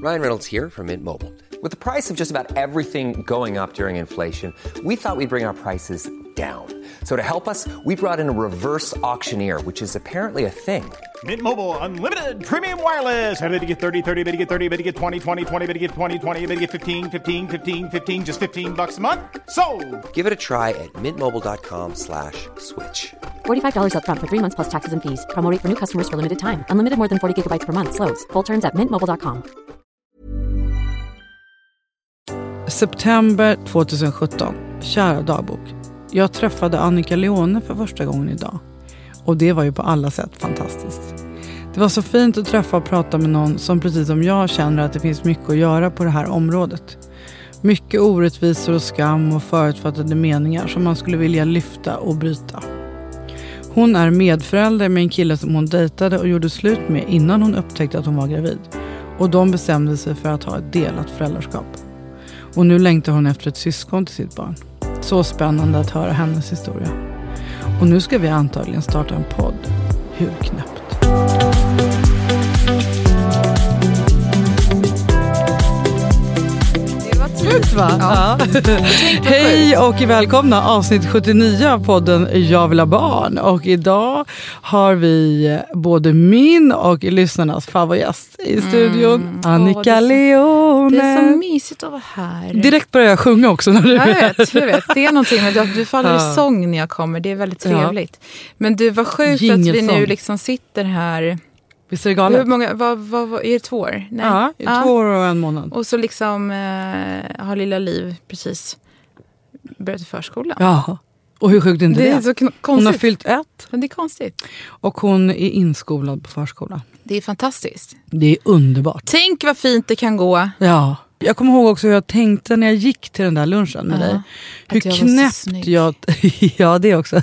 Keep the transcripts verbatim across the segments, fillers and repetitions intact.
Ryan Reynolds here from Mint Mobile. With the price of just about everything going up during inflation, we thought we'd bring our prices down. So to help us, we brought in a reverse auctioneer, which is apparently a thing. Mint Mobile Unlimited Premium Wireless. How to get thirty, thirty, how to get thirty, how to get twenty, twenty, twenty, how to get twenty, twenty, how to get fifteen, fifteen, fifteen, fifteen, just fifteen bucks a month? Sold! Give it a try at mintmobile.com slash switch. forty-five dollars up front for three months plus taxes and fees. Promo rate for new customers for limited time. Unlimited more than forty gigabytes per month. Slows full terms at mint mobile dot com. September tjugohundrasjutton. Kära dagbok. Jag träffade Annika Leone för första gången idag. Och det var ju på alla sätt fantastiskt. Det var så fint att träffa och prata med någon som precis som jag känner att det finns mycket att göra på det här området. Mycket orättvisor och skam och förutfattade meningar som man skulle vilja lyfta och bryta. Hon är medförälder med en kille som hon dejtade och gjorde slut med innan hon upptäckte att hon var gravid. Och de bestämde sig för att ha ett delat föräldraskap. Och nu längtar hon efter ett syskon till sitt barn. Så spännande att höra hennes historia. Och nu ska vi antagligen starta en podd. Hur knäppt? Sjukt va? Ja. Ja. Hej och välkomna avsnitt sjuttionio av podden Jag vill ha barn. Och idag har vi både min och lyssnarnas favoritgäst i studion, mm. Annika Åh, det så, Leone. Det är så mysigt att vara här. Direkt börjar jag sjunga också när du jag vet. Jag vet, det är någonting med att du faller ja. i sång när jag kommer. Det är väldigt trevligt. Ja. Men du, var sjukt att vi nu liksom sitter här. Visst är det galet? Hur många, vad, vad, vad, är det två år? Nej. Ja, ja, två år och en månad. Och så liksom eh, har lilla Liv precis börjat i förskolan. Ja, och hur sjukt är inte det? Det är så konstigt. Hon har fyllt ett. Men det är konstigt. Och hon är inskolad på förskolan. Det är fantastiskt. Det är underbart. Tänk vad fint det kan gå. Ja. Jag kommer ihåg också hur jag tänkte när jag gick till den där lunchen med uh-huh. dig. Hur jag knäppt jag... ja, det också.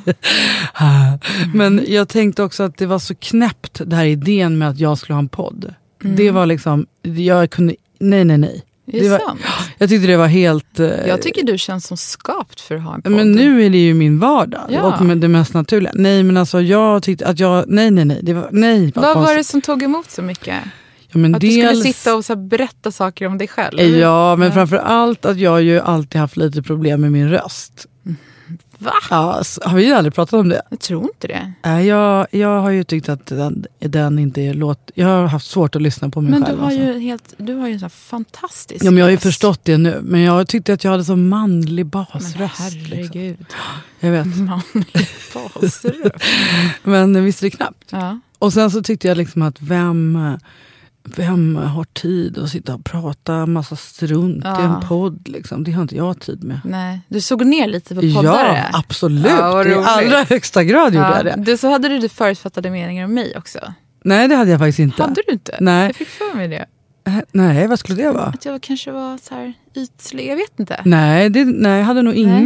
Uh-huh. Men jag tänkte också att det var så knäppt, den här idén med att jag skulle ha en podd. Mm. Det var liksom... Jag kunde... Nej, nej, nej. Det det var, jag tyckte det var helt... Uh... Jag tycker du känns som skapt för att ha en podd. Men nu är det ju min vardag. Ja. Och med det mest naturliga. Nej, men alltså jag tyckte att jag... Nej, nej, nej. Det var, nej vad konstigt. Var det som tog emot så mycket? Ja, men att dels... du skulle sitta och så berätta saker om dig själv. Ja, men ja. framför allt att jag ju alltid haft lite problem med min röst. Va? Ja, har vi ju aldrig pratat om det? Jag tror inte det. Äh, jag, jag har ju tyckt att den, den inte är låt... Jag har haft svårt att lyssna på mig men själv. Men du har alltså. ju helt... Du har ju en sån fantastisk ja, men jag har ju röst. förstått det nu. Men jag tyckte att jag hade så manlig basröst. Men herregud. Liksom. Jag vet. Manlig basröst. Men visst är det knappt. Ja. Och sen så tyckte jag liksom att vem... Vem har tid att sitta och prata massa strunt ja. i en podd liksom? Det har inte jag tid med. Nej, du såg ner lite på poddare. Ja, absolut. Ja, i allra högsta grad gjorde ja. jag det. Du, så hade du det förutfattade meningar om mig också? Nej, det hade jag faktiskt inte. Hade du inte? Nej. Jag fick för mig det. Äh, nej, vad skulle det vara? Att jag kanske var så här ytlig, jag vet inte. Nej, det, nej jag hade nog nej.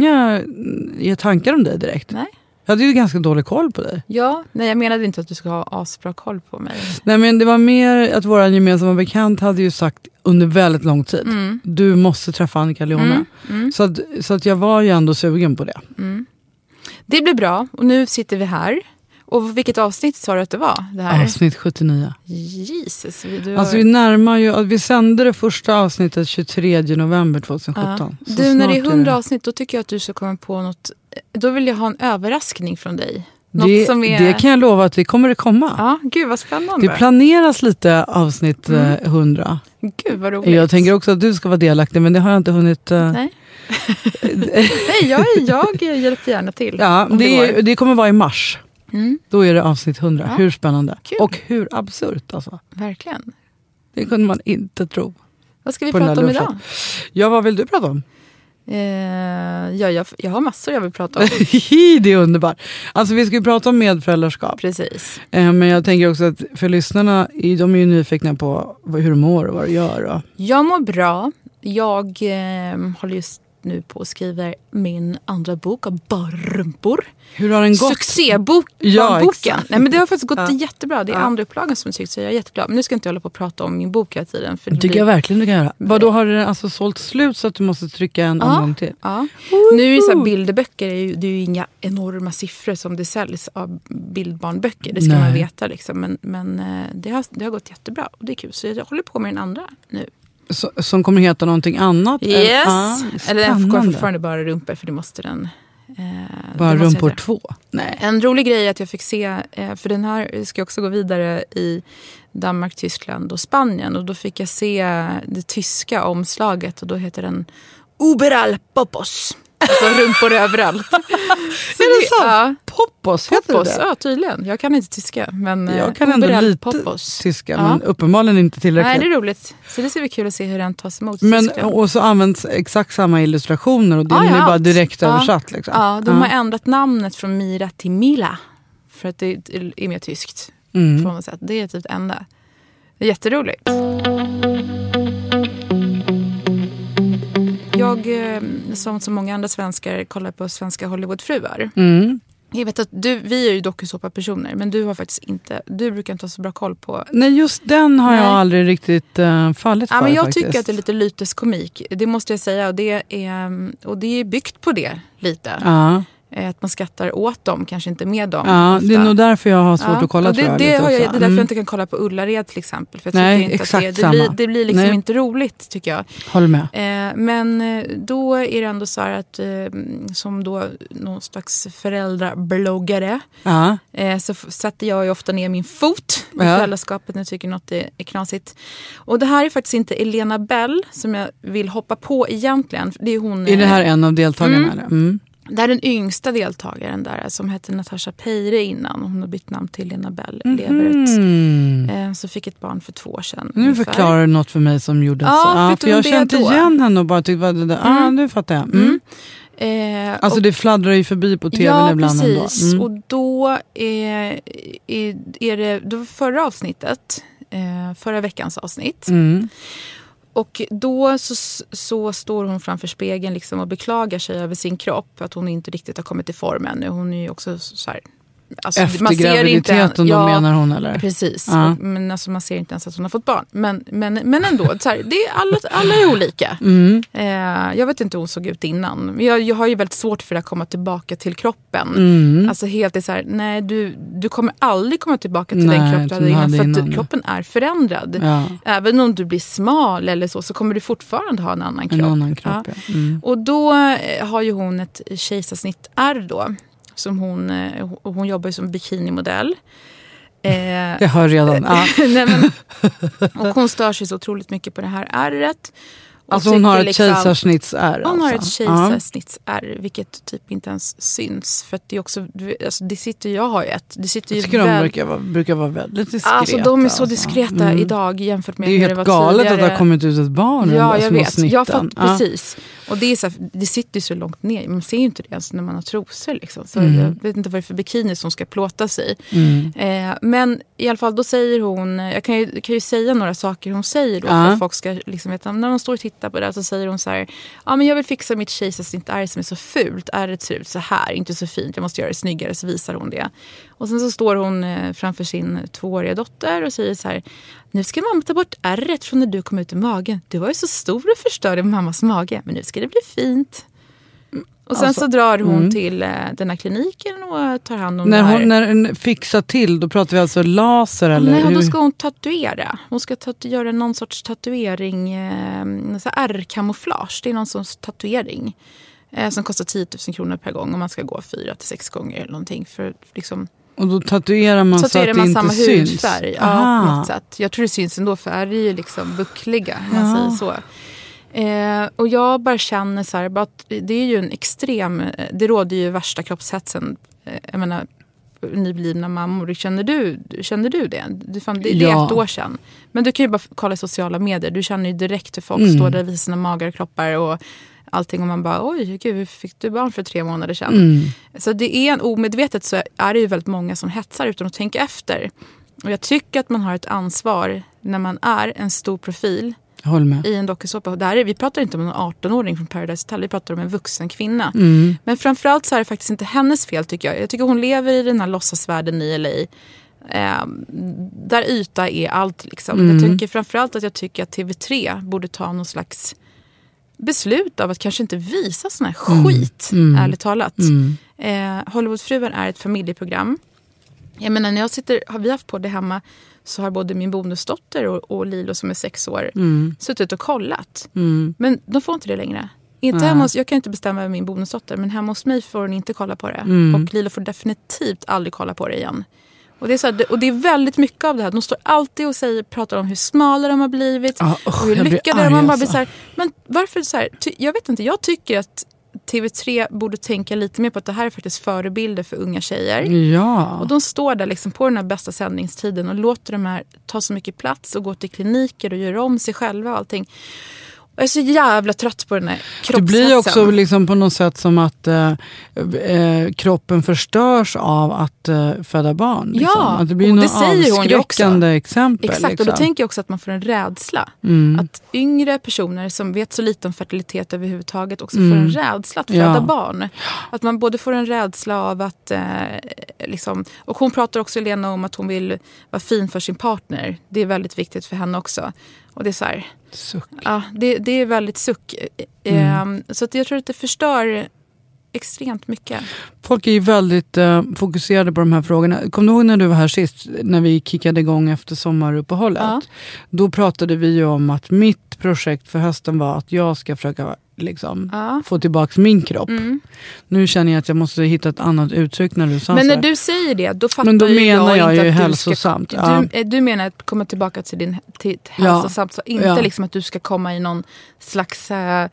inga tankar om dig direkt. Nej. Jag hade ju ganska dålig koll på dig. Ja, nej jag menade inte att du skulle ha asbra koll på mig. Nej, men det var mer att våran gemensamma bekant hade ju sagt under väldigt lång tid. Mm. Du måste träffa Annika Leone. Mm. Mm. Så, att, så att jag var ju ändå sugen på det. Mm. Det blir bra och nu sitter vi här. Och vilket avsnitt sa du att det var? Det här? Avsnitt sjuttionio. Jesus. Du har... Alltså vi närmar ju, vi sände det första avsnittet tjugotredje november tjugosjutton. Ja. Du, när det är hundra avsnitt, då tycker jag att du ska komma på något. Då vill jag ha en överraskning från dig. Något det, som är... det kan jag lova att vi kommer att komma. Ja, gud vad spännande. Det planeras lite avsnitt mm. hundra. Gud vad roligt. Jag tänker också att du ska vara delaktig, men det har jag inte hunnit... Uh... Nej. Nej, jag, jag hjälper gärna till. Ja, det, det, det kommer vara i mars. Mm. Då är det avsnitt hundra. Ja. Hur spännande. Kul. Och hur absurt alltså. Verkligen. Det kunde man inte tro. Vad ska vi prata om idag? Ja, vad vill du prata om? Eh, ja, jag, jag har massor jag vill prata om. Det är underbart. Alltså vi ska ju prata om medföräldraskap. Precis. Eh, men jag tänker också att för lyssnarna, de är ju nyfikna på hur du mår och vad du gör. Och... Jag mår bra. Jag eh, håller just nu på och skriver min andra bok av Barrumpor. Hur har den gått? Succébok, ja, barnboken. Nej, men det har faktiskt gått ja. jättebra. Det är ja. andra upplagan som jag tycker, så jag är jätteglad. Men nu ska jag inte hålla på och prata om min bok hela tiden. För det tycker blir... jag verkligen du kan göra. Vadå, har den alltså sålt slut så att du måste trycka en ja. omgång till? Ja. Nu är det så här, bilderböcker, är ju, det är ju inga enorma siffror som det säljs av bildbarnböcker. Det ska Nej. man veta liksom. Men, men det, har, det har gått jättebra och det är kul. Så jag håller på med den andra nu. Så, som kommer heta någonting annat? Yes. Ah, eller den kommer fortfarande bara rumpor, för det måste den... Eh, bara rumpor två? Nej. En rolig grej är att jag fick se, eh, för den här ska också gå vidare i Danmark, Tyskland och Spanien. Och då fick jag se det tyska omslaget och då heter den Überall Popos. Alltså rumpor överallt. Så är det så? Ja. Popos heter Popos, det? Ja, tydligen. Jag kan inte tyska. Men jag kan ändå lite Popos. tyska, ja. men uppenbarligen inte tillräckligt. Nej, det är roligt. Så det ska bli kul att se hur den tas emot. Men, och så används exakt samma illustrationer och det ja, är ja, bara direkt ja. översatt. Liksom. Ja, de ja. har ändrat namnet från Mira till Mila. För att det är mer tyskt. Mm. På något sätt. Det är typ det enda. Det är jätteroligt. Jag, som så många andra svenskar, kollar på svenska Hollywoodfruar. Mm. Jag vet att du, vi är ju dokusåpa-personer, men du har faktiskt inte, du brukar inte ha så bra koll på. Nej, just den har Nej. jag aldrig riktigt uh, fallit för. Ja, men jag faktiskt. tycker att det är lite lyteskomik. Det måste jag säga, och det är, och det är byggt på det lite. Ja. Att man skrattar åt dem, kanske inte med dem. Ja, ofta. det är nog därför jag har svårt ja. att kolla. Och det, tror jag, det, har jag, det är därför mm. jag inte kan kolla på Ullared till exempel. För jag Nej, inte exakt att det, det, samma. blir, det blir liksom Nej. inte roligt, tycker jag. Håller med. Eh, men då är det ändå så här att eh, som då någon slags föräldrabloggare ja. eh, så f- sätter jag ju ofta ner min fot i ja. föräldraskapet när jag tycker något är, är knasigt. Och det här är faktiskt inte Elena Bell som jag vill hoppa på egentligen. Det är hon. Är det här en av deltagarna? Mm. Mm. Det är den yngsta deltagaren där som hette Natasha Peire innan. Hon har bytt namn till Lena Bell Mm. Leveret. Eh, så fick ett barn för två år sedan. Nu ungefär. förklarar du något för mig som gjorde ja, så. Ja, för jag kände igen henne och bara tyckte vad det där. Mm. Ah, nu fattar jag. Mm. Mm. Eh, alltså och, det fladdrar ju förbi på tv ja, ibland. Ja, precis. Mm. Och då är, är, är det då förra avsnittet, eh, förra veckans avsnitt. Mm. Och då så, så står hon framför spegeln liksom och beklagar sig över sin kropp. Att hon inte riktigt har kommit i form ännu. Hon är ju också så här... Alltså, efter man graviditeten inte, då ja, menar hon eller? Precis, ja. och, men alltså, man ser inte ens att hon har fått barn. Men, men, men ändå, så här, det är alla, alla är olika. Mm. Eh, jag vet inte hur hon såg ut innan. Jag, jag har ju väldigt svårt för att komma tillbaka till kroppen. Mm. Alltså helt är så här, nej du, du kommer aldrig komma tillbaka till nej, den kropp du hade innan. För innan. att kroppen är förändrad. Ja. Även om du blir smal eller så, så kommer du fortfarande ha en annan kropp. En annan kropp, ja. Ja. Mm. Och då har ju hon ett kejsarsnitt-ärr då. Som hon, hon jobbar ju som bikinimodell. Eh, jag hör redan. Ja. nej, men, och hon stör sig så otroligt mycket på det här ärret. Alltså hon har ett liksom, kejsarsnittsärr. Hon alltså. har ett kejsarsnittsärr, vilket typ inte ens syns. För att det är också, alltså det sitter jag har ju ett. Det sitter jag tycker ju de väl, brukar vara, brukar vara väldigt diskreta. Alltså de är så alltså. diskreta mm. idag jämfört med det är hur helt det var galet tidigare. att det har kommit ut ett barn. Ja, jag vet. Snitten. Jag fatt, ja. precis. Och det, är så här, det sitter ju så långt ner. Man ser ju inte det ens när man har trosor. Liksom. Så mm. jag vet inte vad det är för bikini som ska plåta sig. Mm. Eh, men i alla fall, då säger hon... Jag kan ju, kan ju säga några saker hon säger då. Ja. För att folk ska liksom veta. När de står och tittar på det så säger hon så här... Ja, men jag vill fixa mitt kejsarsnitt-ärr som är så fult. Ärret ser ut så här, inte så fint. Jag måste göra det snyggare, så visar hon det. Och sen så står hon eh, framför sin tvååriga dotter och säger så här... Nu ska mamma ta bort ärret från när du kom ut i magen. Du var ju så stor och förstörde mammas mage. Men nu ska det bli fint. Och sen alltså, så drar hon mm. till eh, den här kliniken och tar hand om när det här. Hon, när hon fixar till, då pratar vi alltså laser eller? Nej, hur? då ska hon tatuera. Hon ska tatu- göra någon sorts tatuering, eh, så här ärrkamouflage. Det är någon sorts tatuering. Eh, som kostar tio tusen kronor per gång. Och man ska gå fyra till sex gånger eller någonting. För liksom... Och då tatuerar man tatuerar så att man det samma inte hudfärg. syns? Ja, på något sätt. Jag tror det syns ändå, för är det ju liksom buckliga, om man säger så. Eh, och jag bara känner så här, bara att det är ju en extrem, det råder ju värsta kroppshetsen. Eh, jag menar, nyblivna mammor. Känner du, känner du det? Du fann, det, det är ja. ett år sedan. Men du kan ju bara kolla i sociala medier. Du känner ju direkt hur folk mm. står där och visar sina magar och kroppar och allting, och man bara, oj gud, fick du barn för tre månader sedan? Mm. Så det är en omedvetet, så är det ju väldigt många som hetsar utan att tänka efter. Och jag tycker att man har ett ansvar när man är en stor profil. Håll med. I en dokusåpa. Där är, vi pratar inte om en arton-åring från Paradise Hotel, vi pratar om en vuxen kvinna. Mm. Men framförallt så är det faktiskt inte hennes fel, tycker jag. Jag tycker hon lever i den här låtsasvärlden i L A. Eh, där yta är allt liksom. Mm. Jag tycker framförallt att jag tycker att T V tre borde ta någon slags beslut av att kanske inte visa sån här skit, mm. ärligt talat. Mm. Eh, Hollywoodfruar är ett familjeprogram. Jag menar, när jag sitter, har vi haft på det hemma, så har både min bonusdotter och, och Lilo som är sex år Mm. suttit och kollat. Mm. Men de får inte det längre. Inte Nej. hemma hos, jag kan inte bestämma över min bonusdotter, men hemma hos mig får hon inte kolla på det. Mm. Och Lilo får definitivt aldrig kolla på det igen. Och det är, så här, och det är väldigt mycket av det här. De står alltid och säger, pratar om hur smala de har blivit. Ah, och oh, hur jag blir lyckade arg, de har. Man alltså. blir så här, men varför så här? Ty, jag vet inte, jag tycker att T V tre borde tänka lite mer på att det här är faktiskt förebilder för unga tjejer. Ja. Och de står där liksom på den här bästa sändningstiden och låter de här ta så mycket plats och gå till kliniker och göra om sig själva och allting. Jag är så jävla trött på den här kroppshetsen. Det blir också liksom på något sätt som att eh, eh, kroppen förstörs av att eh, föda barn. Liksom. Ja, att det blir och det något säger hon ju också. avskräckande exempel. Exakt, liksom. och då tänker jag också att man får en rädsla. Mm. Att yngre personer som vet så lite om fertilitet överhuvudtaget också Mm. får en rädsla att föda Ja. barn. Att man både får en rädsla av att eh, liksom, och hon pratar också, Lena, om att hon vill vara fin för sin partner. Det är väldigt viktigt för henne också. Och det är så här, Suck. ja, det, det är väldigt suck. Mm. Eh, så att jag tror att det förstör extremt mycket. Folk är ju väldigt eh, fokuserade på de här frågorna. Kom du ihåg när du var här sist, när vi kickade igång efter sommaruppehållet? Ja. Då pratade vi ju om att mitt projekt för hösten var att jag ska försöka liksom, Ja. få tillbaka min kropp. Mm. Nu känner jag att jag måste hitta ett annat uttryck när du sa Men så när här. du säger det, då fattar Men då ju menar jag inte ju att du hälsosamt, ska, ja. du, du menar att komma tillbaka till din till ett Ja. hälsosamt, så inte Ja. liksom att du ska komma i någon slags äh,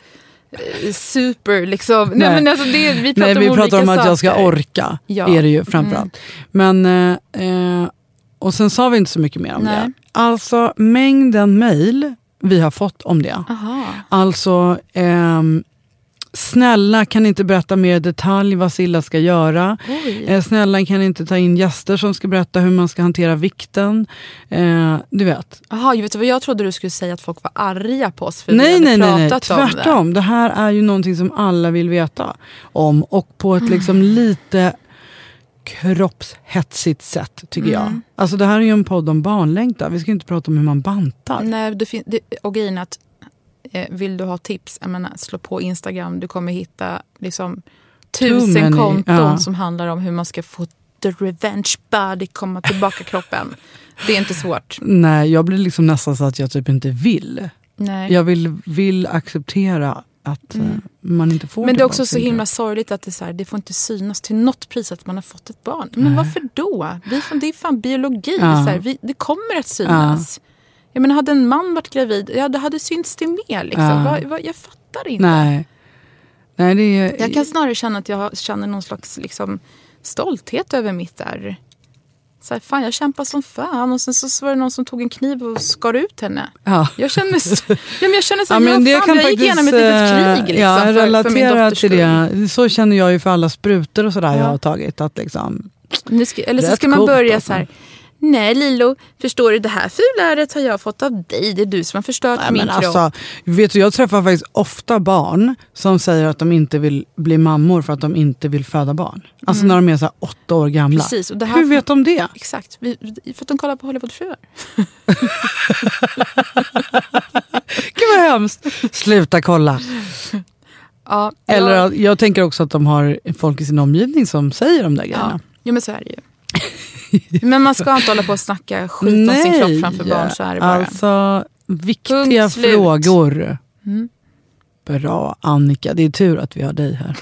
super liksom. Nej, Nej. men alltså det, vi pratar Nej, om vi olika pratar om att jag ska saker. orka. Ja. Är det ju framförallt. Men eh, eh, och sen sa vi inte så mycket mer om Nej. det. Alltså mängden mejl vi har fått om det. Aha. Alltså ehm, snälla, kan inte berätta mer i detalj vad Silla ska göra. Oj. Eh, snälla, kan inte ta in gäster som ska berätta hur man ska hantera vikten. Eh, du vet. Jaha, jag vet vad jag trodde du skulle säga, att folk var arga på oss för Nej, vi nej, hade nej, nej. pratat om det. Tvärtom. Det här är ju någonting som alla vill veta om. Och på ett liksom lite kroppshetsigt sätt, tycker jag. Mm. Alltså det här är ju en podd om barnlängtan. Vi ska inte prata om hur man bantar. Nej, det fin- det, och grejen är att eh, vill du ha tips, jag menar, slå på Instagram, du kommer hitta liksom tusen many, konton ja. som handlar om hur man ska få the revenge body komma tillbaka kroppen. Det är inte svårt. Nej, jag blir liksom nästan så att jag typ inte vill. Nej. Jag vill, vill acceptera att mm. uh, man inte får Men det är också tillbaka så sin himla kropp. sorgligt att det, är så här, det får inte synas till något pris att man har fått ett barn. Men Nej. varför då? Vi, det är fan biologi. Ja. Så här, vi, det kommer att synas. Jag menar, hade en man varit gravid, ja, det hade synts det mer. Liksom. Ja. Va, va, jag fattar inte. Nej. Nej, det är... Jag kan snarare känna att jag känner någon slags liksom, stolthet över mitt där. Så här, fan, jag kämpar som fan. Och sen så var det någon som tog en kniv och skar ut henne. Ja. Jag känner mig så, ja, men jag känner så här, Ja, men ja, det fan, kan jag gick faktiskt, igenom ett litet krig liksom, ja, för, för min relatera dotters till skull. det. Så känner jag ju för alla sprutor och sådär Ja. jag har tagit. Att liksom, Nu ska, eller så Rätt ska man coolt, börja alltså. så här. Nej, Lilo, förstår du, det här fula ärret har jag fått av dig. Det är du som har förstört nej, min men kropp. alltså, vet du, jag träffar faktiskt ofta barn som säger att de inte vill bli mammor för att de inte vill föda barn. Alltså när de är så här åtta år gamla. Precis, och det här Hur vet de det? Exakt, vi, för att de kollar på Hollywoodfruar. Gud vad hemskt. Sluta kolla. Ja, Eller jag, att- jag tänker också att de har folk i sin omgivning som säger de där grejerna. ja, jo, men så är det ju. Men man ska inte hålla på och snacka skit om sin kropp framför barn, så är det bara. Alltså, viktiga Punkt slut. frågor. Mm. Bra, Annika. Det är tur att vi har dig här.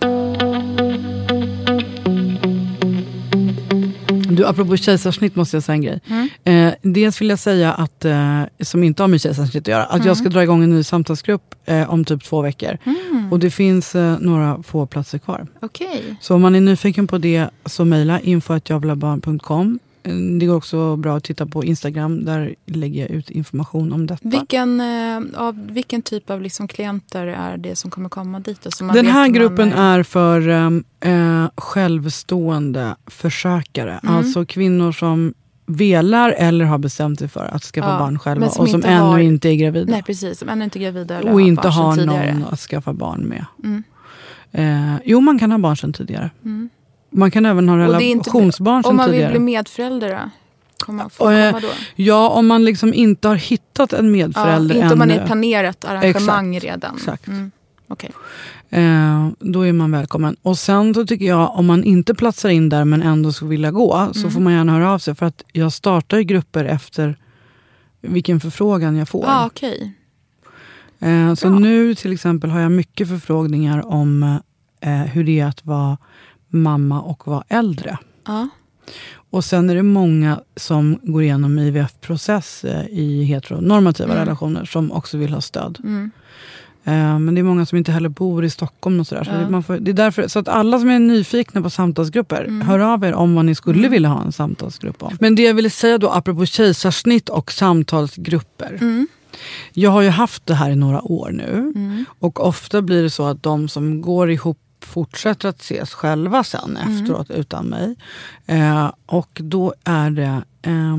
Du, apropå kejsarsnitt måste jag säga en grej. Mm. Eh, dels vill jag säga att, eh, som inte har med kejsarsnitt att göra, att Mm. jag ska dra igång en ny samtalsgrupp eh, om typ två veckor. Mm. Och det finns eh, några få platser kvar. Okej. Så om man är nyfiken på det så mejla info at javlabarn punkt com. Det går också bra att titta på Instagram. Där lägger jag ut information om detta. Vilken, eh, av, vilken typ av liksom klienter är det som kommer komma dit? Då, så man Den vet här om gruppen man är för um, eh, självstående försökare. Mm. Alltså kvinnor som velar eller har bestämt sig för att skaffa ja, barn själva som och som inte ännu har, inte är gravida. Nej, precis. Som ännu inte är gravida. Eller och har inte har tidigare. någon att skaffa barn med. Mm. Eh, jo, man kan ha barn sedan tidigare. Mm. Man kan även ha relationsbarn sedan tidigare. Om man tidigare. vill bli medförälder då? Kommer man få och, eh, komma då? Ja, om man liksom inte har hittat en medförälder ja, inte ännu. om man är planerat arrangemang exakt, redan. Exakt. Mm. Okay. Eh, då är man välkommen. Och sen så tycker jag, om man inte platsar in där men ändå skulle vilja gå, mm. så får man gärna höra av sig. För att jag startar ju grupper efter vilken förfrågan jag får. Ah, okay. eh, så nu till exempel har jag mycket förfrågningar om eh, hur det är att vara mamma och vara äldre. Ah. Och sen är det många som går igenom I V F-process eh, i heteronormativa mm. relationer som också vill ha stöd. Mm. Men det är många som inte heller bor i Stockholm och sådär. Så ja. det, man får, det är därför, så att alla som är nyfikna på samtalsgrupper, mm. hör av er om vad ni skulle mm. vilja ha en samtalsgrupp om. Men det jag ville säga då, apropå kejsarsnitt och samtalsgrupper. Mm. Jag har ju haft det här i några år nu. Mm. Och ofta blir det så att de som går ihop fortsätter att ses själva sen mm. efteråt utan mig. Eh, och då är det eh,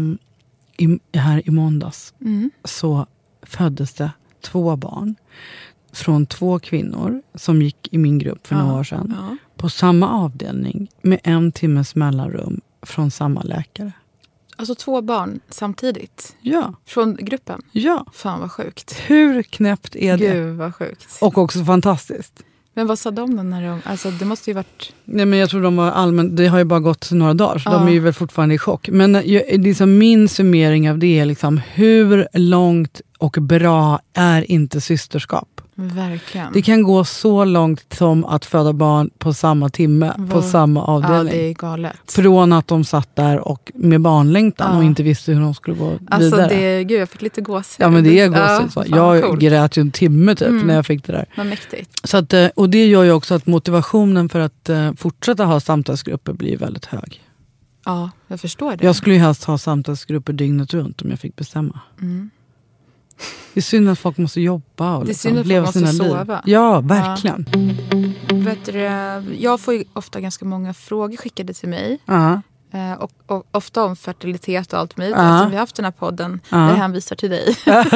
i, här i måndags mm. så föddes det två barn. Från två kvinnor som gick i min grupp för ja, några år sedan. Ja. På samma avdelning med en timmes mellanrum från samma läkare. Alltså två barn samtidigt? Ja. Från gruppen? Ja. Fan vad sjukt. Hur knäppt är det? Gud vad sjukt. Och också fantastiskt. Men vad sa de då när de... Alltså det måste ju varit... Nej, men jag tror de var allmänt... Det har ju bara gått några dagar så ja. de är ju väl fortfarande i chock. Men liksom, min summering av det är liksom, hur långt och bra är inte systerskap? Verkligen. Det kan gå så långt som att föda barn på samma timme, Var... på samma avdelning. Ja, det är galet. Från att de satt där och med barnlängtan ja. och inte visste hur de skulle gå alltså, vidare. Alltså det, gud jag fick lite gåshud. Ja men det är gåshud. Ja, jag coolt. grät ju en timme typ mm. när jag fick det där. Vad mäktigt. Så att, och det gör ju också att motivationen för att uh, fortsätta ha samtalsgrupper blir väldigt hög. Ja, jag förstår det. Jag skulle ju helst ha samtalsgrupper dygnet runt om jag fick bestämma. Mm. Det är synd att folk måste jobba och det är liksom synd att leva folk sina måste liv. Sova. Ja, verkligen. Ja. Vet du, jag får ju ofta ganska många frågor skickade till mig. Uh-huh. Eh, och, och ofta om fertilitet och allt möjligt. Uh-huh. Alltså, vi har haft den här podden uh-huh. där jag hänvisar till dig.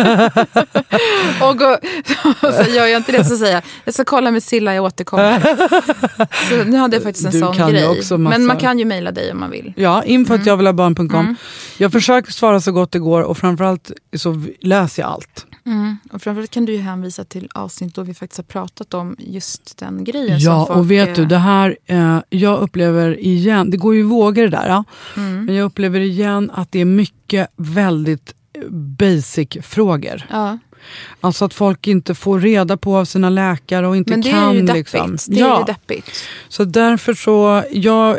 och, och, och så gör jag inte det så säger jag, jag ska kolla med Silla, jag återkommer. Så nu hade jag faktiskt en du sån kan grej. Också massa... Men man kan ju mejla dig om man vill. Ja, info mm. att jag vill ha barn punkt com. Mm. Jag försöker svara så gott det går och framförallt så läser jag allt. Mm. Och framförallt kan du ju hänvisa till avsnitt då vi faktiskt har pratat om just den grejen. Ja, som folk, och vet du, det här, eh, jag upplever igen, det går ju vågor där, ja. Mm. Men jag upplever igen att det är mycket väldigt basic frågor. Ja. Alltså att folk inte får reda på av sina läkare och inte kan. Men det är ju deppigt. Liksom. Det är ja. ju deppigt. Så därför så, jag,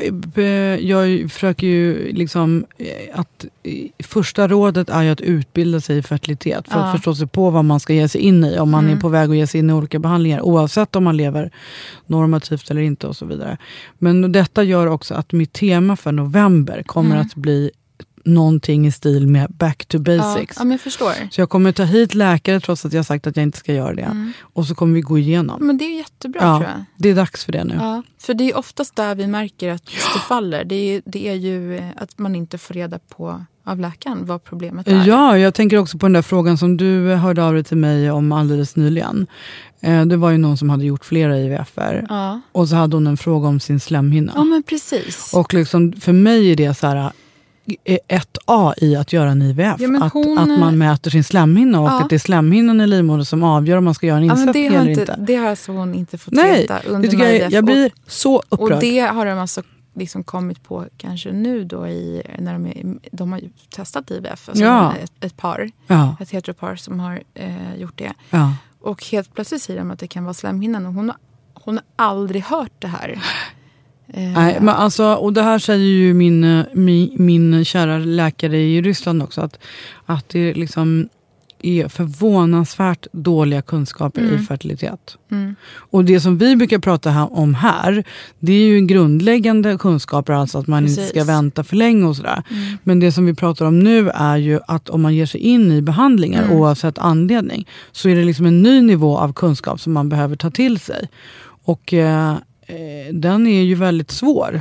jag försöker ju liksom att första rådet är ju att utbilda sig i fertilitet för ja. att förstå sig på vad man ska ge sig in i om man mm. är på väg att ge sig in i olika behandlingar oavsett om man lever normativt eller inte och så vidare. Men detta gör också att mitt tema för november kommer mm. att bli någonting i stil med back to basics. Ja, men jag förstår. Så jag kommer ta hit läkare trots att jag sagt att jag inte ska göra det. Mm. Och så kommer vi gå igenom. Men det är jättebra ja, tror jag. Det är dags för det nu. Ja, för det är oftast där vi märker att det faller. Det är, det är ju att man inte får reda på av läkaren vad problemet är. Ja, jag tänker också på den där frågan som du hörde av dig till mig om alldeles nyligen. Det var ju någon som hade gjort flera I V F-er. Ja. Och så hade hon en fråga om sin slemhinna. Ja, men precis. Och liksom, för mig är det så här ett A i att göra en I V F. Ja, att, hon... att man mäter sin slemhinna och ja. att det är slemhinnan i livmodern som avgör om man ska göra en insättning ja, eller inte, inte. Det har alltså hon inte fått Nej, veta under det jag, I V F. jag blir och, så upprörd. Och det har de alltså liksom kommit på kanske nu då i, när de, är, de har ju testat I V F. Alltså ja. ett, ett par, ja. ett heteropar som har eh, gjort det. Ja. Och helt plötsligt säger de att det kan vara slemhinnan och hon har, hon har aldrig hört det här. Nej, men alltså, och det här säger ju min, min, min kära läkare i Ryssland också, att, att det liksom är förvånansvärt dåliga kunskaper mm. i fertilitet. Mm. Och det som vi brukar prata om här, det är ju grundläggande kunskaper, alltså att man Precis. inte ska vänta för länge och sådär. Mm. Men det som vi pratar om nu är ju att om man ger sig in i behandlingar mm. oavsett anledning, så är det liksom en ny nivå av kunskap som man behöver ta till sig. Och eh, den är ju väldigt svår.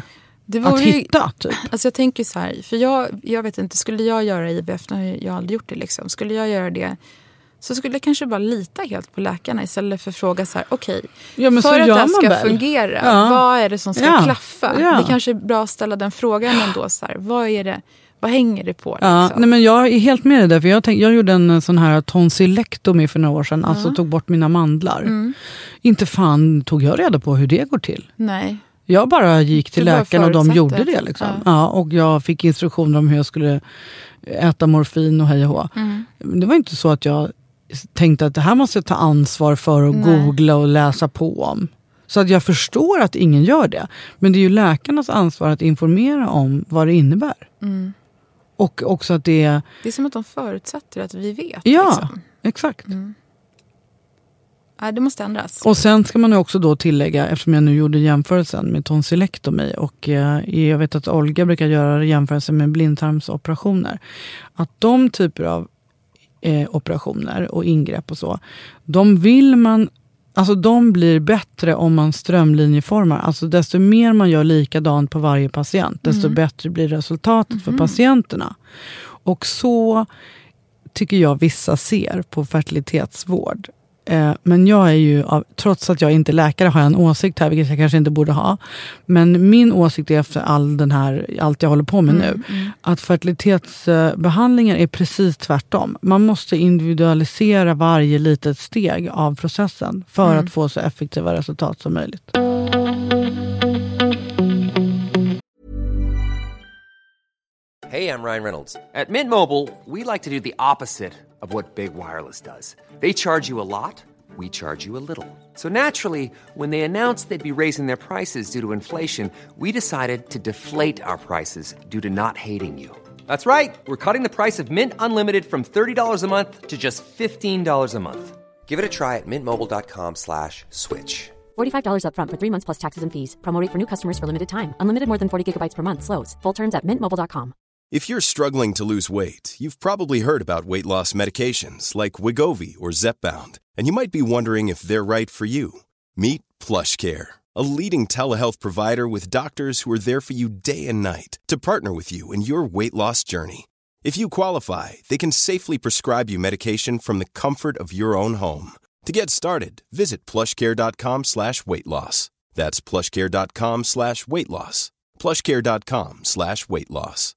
Det vore att hitta typ. Alltså jag tänker så här, för jag, jag vet inte, skulle jag göra I V F, när jag aldrig gjort det liksom, skulle jag göra det så skulle jag kanske bara lita helt på läkarna istället för att fråga så här, okej, okay, ja, för att det ska väl. fungera, ja. Vad är det som ska ja. klaffa? Ja. Det kanske är bra att ställa den frågan ändå så här, vad är det, vad hänger det på? Ja, liksom? nej, men jag är helt med i det, för jag, tänk, jag gjorde en sån här tonsillektomi för några år sedan, ja. alltså tog bort mina mandlar. Mm. Inte fan tog jag reda på hur det går till. Nej. Jag bara gick till läkaren och de gjorde det. Liksom. Ja. Ja, och jag fick instruktioner om hur jag skulle äta morfin och hej och hå. Mm. Det var inte så att jag tänkte att det här måste jag ta ansvar för och Nej. googla och läsa på om. Så att jag förstår att ingen gör det. Men det är ju läkarnas ansvar att informera om vad det innebär. Mm. Och också att det är... Det är som att de förutsätter att vi vet. Ja, liksom. exakt. Mm. Nej, det måste ändras. Och sen ska man också då tillägga, eftersom jag nu gjorde jämförelsen med tonsillektomi och eh, jag vet att Olga brukar göra jämförelser med blindtarmsoperationer. Att de typer av eh, operationer och ingrepp och så, de vill man, alltså de blir bättre om man strömlinjeformar. Alltså desto mer man gör likadant på varje patient, desto mm. bättre blir resultatet mm. för patienterna. Och så tycker jag vissa ser på fertilitetsvård. Men jag är ju, trots att jag inte är läkare har jag en åsikt här, vilket jag kanske inte borde ha. Men min åsikt är efter all den här, allt jag håller på med mm, nu, mm. att fertilitetsbehandlingar är precis tvärtom. Man måste individualisera varje litet steg av processen för mm. att få så effektiva resultat som möjligt. Hey, I'm Ryan Reynolds. At Mint Mobile, we like to do the opposite of what Big Wireless does. They charge you a lot, we charge you a little. So naturally, when they announced they'd be raising their prices due to inflation, we decided to deflate our prices due to not hating you. That's right. We're cutting the price of Mint Unlimited from thirty dollars a month to just fifteen dollars a month. Give it a try at mintmobile.com slash switch. forty-five dollars up front for three months plus taxes and fees. Promo rate for new customers for limited time. Unlimited more than forty gigabytes per month slows. Full terms at mint mobile dot com. If you're struggling to lose weight, you've probably heard about weight loss medications like Wegovy or Zepbound, and you might be wondering if they're right for you. Meet PlushCare, a leading telehealth provider with doctors who are there for you day and night to partner with you in your weight loss journey. If you qualify, they can safely prescribe you medication from the comfort of your own home. To get started, visit plushcare.com slash weight loss. That's plushcare.com slash weight loss. plushcare.com slash weight loss.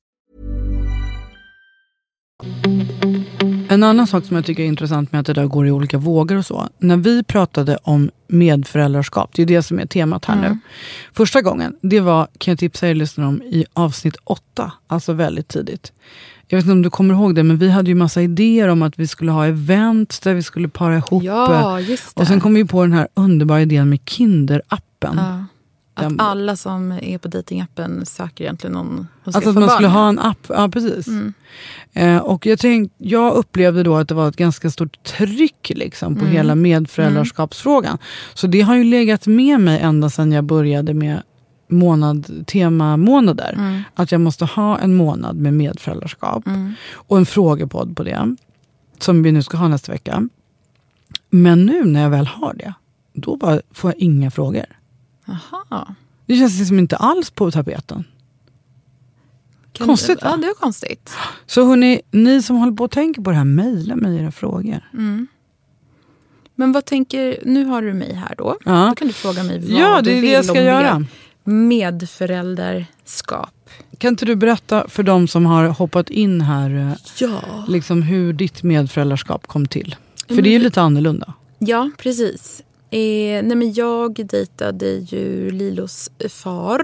En annan sak som jag tycker är intressant med att det där går i olika vågor och så. När vi pratade om medföräldraskap, det är det som är temat här mm. nu. Första gången, det var, kan jag tipsa er lyssna om, i avsnitt åtta. Alltså väldigt tidigt. Jag vet inte om du kommer ihåg det, men vi hade ju massa idéer om att vi skulle ha event där vi skulle para ihop. Ja, just det. Och sen kom vi på den här underbara idén med Kinder-appen. Ja. Att alla som är på datingappen söker egentligen någon hos alltså att man skulle ha en app, ja precis. Mm. Eh, och jag, tänk, jag upplevde då att det var ett ganska stort tryck liksom, på mm. hela medföräldraskapsfrågan. Mm. Så det har ju legat med mig ända sedan jag började med månad, tema månader. Mm. Att jag måste ha en månad med medföräldraskap. Mm. Och en frågepodd på det. Som vi nu ska ha nästa vecka. Men nu när jag väl har det, då bara får jag inga frågor. Aha. Det känns liksom inte alls på tapeten. Kan konstigt, ja, det är konstigt. Så hörni, ni som håller på och tänker på det här, mejla mig era frågor. Mm. Men vad tänker, nu har du mig här då. Ja. Då kan du fråga mig vad ja, det du är vill det jag ska om göra. Medförälderskap. Kan inte du berätta för dem som har hoppat in här ja. liksom hur ditt medföräldraskap kom till? För mm. det är lite annorlunda. Ja, precis. Eh, nej men jag dejtade ju Lilos far.